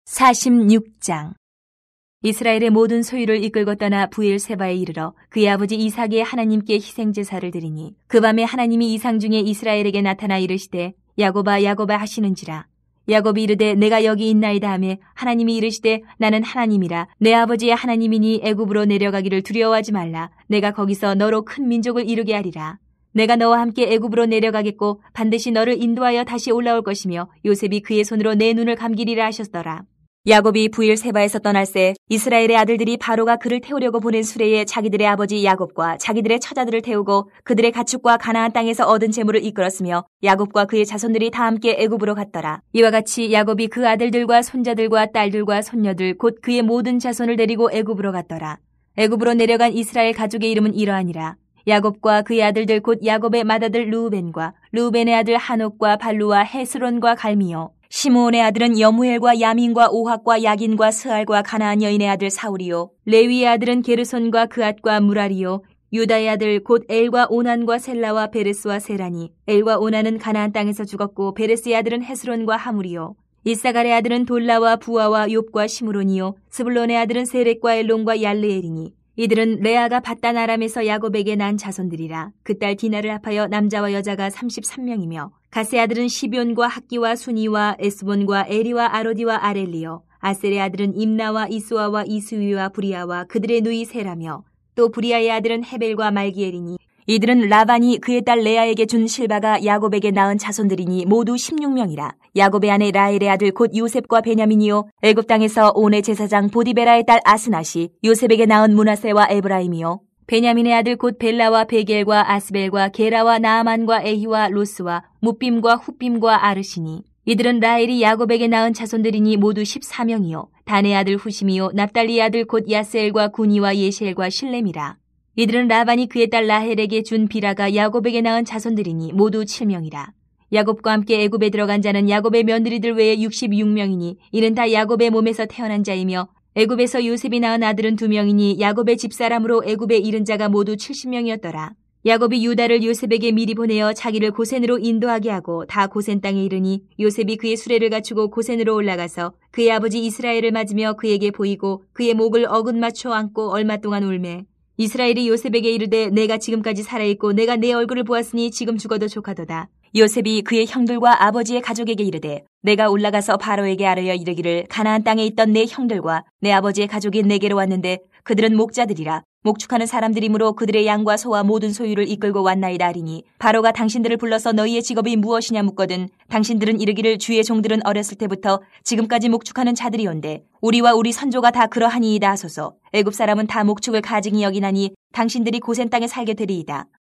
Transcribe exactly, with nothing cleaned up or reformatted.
사십육 장. 이스라엘의 모든 소유를 이끌고 떠나 브엘세바에 이르러 그의 아버지 이삭의 하나님께 희생제사를 드리니 그 밤에 하나님이 이상 중에 이스라엘에게 나타나 이르시되 야곱아 야곱아 하시는지라. 야곱이 이르되 내가 여기 있나이다 하매 하나님이 이르시되 나는 하나님이라 내 아버지의 하나님이니 애굽으로 내려가기를 두려워하지 말라. 내가 거기서 너로 큰 민족을 이루게 하리라. 내가 너와 함께 애굽으로 내려가겠고 반드시 너를 인도하여 다시 올라올 것이며 요셉이 그의 손으로 내 눈을 감기리라 하셨더라. 야곱이 브엘세바에서 떠날새 이스라엘의 아들들이 바로가 그를 태우려고 보낸 수레에 자기들의 아버지 야곱과 자기들의 처자들을 태우고 그들의 가축과 가나안 땅에서 얻은 재물을 이끌었으며 야곱과 그의 자손들이 다 함께 애굽으로 갔더라. 이와 같이 야곱이 그 아들들과 손자들과 딸들과 손녀들 곧 그의 모든 자손을 데리고 애굽으로 갔더라. 애굽으로 내려간 이스라엘 가족의 이름은 이러하니라. 야곱과 그의 아들들 곧 야곱의 맏아들 르우벤과 르우벤의 아들 하녹과 발루와 헤스론과 갈미요. 시므온의 아들은 여무엘과 야민과 오학과 야긴과 스알과 가나안 여인의 아들 사울이요. 레위의 아들은 게르손과 그앗과 무라리요. 유다의 아들 곧 엘과 오난과 셀라와 베레스와 세라니. 엘과 오난은 가나안 땅에서 죽었고 베레스의 아들은 헤스론과 하물이요. 이사갈의 아들은 돌라와 부아와 욥과 시므론이요. 스불론의 아들은 세렉과 엘론과 얄르엘이니. 이들은 레아가 밧단 아람에서 야곱에게 난 자손들이라. 그 딸 디나를 합하여 남자와 여자가 삼십삼 명이며 가세 아들은 시뵈과 학기와 순이와 에스본과 에리와 아로디와 아렐리요. 아셀의 아들은 임나와 이수아와 이수위와 부리아와 그들의 누이 세라며 또 부리아의 아들은 헤벨과 말기엘이니 이들은 라반이 그의 딸 레아에게 준 실바가 야곱에게 낳은 자손들이니 모두 십육 명이라. 야곱의 아내 라헬의 아들 곧 요셉과 베냐민이요. 애굽 땅에서 온의 제사장 보디베라의 딸 아스낫이 요셉에게 낳은 므낫세와 에브라임이요. 베냐민의 아들 곧 벨라와 베겔과 아스벨과 게라와 나아만과 에히와 로스와 무빔과 훗빔과 아르시니 이들은 라헬이 야곱에게 낳은 자손들이니 모두 십사 명이요. 단의 아들 후심이요. 납달리의 아들 곧 야스엘과 구니와 예시엘과 실렘이라. 이들은 라반이 그의 딸 라헬에게 준 비라가 야곱에게 낳은 자손들이니 모두 칠 명이라. 야곱과 함께 애굽에 들어간 자는 야곱의 며느리들 외에 육십육 명이니 이는 다 야곱의 몸에서 태어난 자이며 애굽에서 요셉이 낳은 아들은 두 명이니 야곱의 집사람으로 애굽에 이른 자가 모두 칠십 명이었더라. 야곱이 유다를 요셉에게 미리 보내어 자기를 고센으로 인도하게 하고 다 고센 땅에 이르니 요셉이 그의 수레를 갖추고 고센으로 올라가서 그의 아버지 이스라엘을 맞으며 그에게 보이고 그의 목을 어긋 맞춰 안고 얼마 동안 울매 이스라엘이 요셉에게 이르되 내가 지금까지 살아있고 내가 내 얼굴을 보았으니 지금 죽어도 족하도다. 요셉이 그의 형들과 아버지의 가족에게 이르되 내가 올라가서 바로에게 아뢰어 이르기를 가나안 땅에 있던 내 형들과 내 아버지의 가족이 내게로 왔는데 그들은 목자들이라 목축하는 사람들이므로 그들의 양과 소와 모든 소유를 이끌고 왔나이다 하리니 바로가 당신들을 불러서 너희의 직업이 무엇이냐 묻거든 당신들은 이르기를 주의 종들은 어렸을 때부터 지금까지 목축하는 자들이온데 우리와 우리 선조가 다 그러하니이다 하소서. 애굽 사람은 다 목축을 가증히 여기나니 당신들이 고센 땅에 살게 되리이다.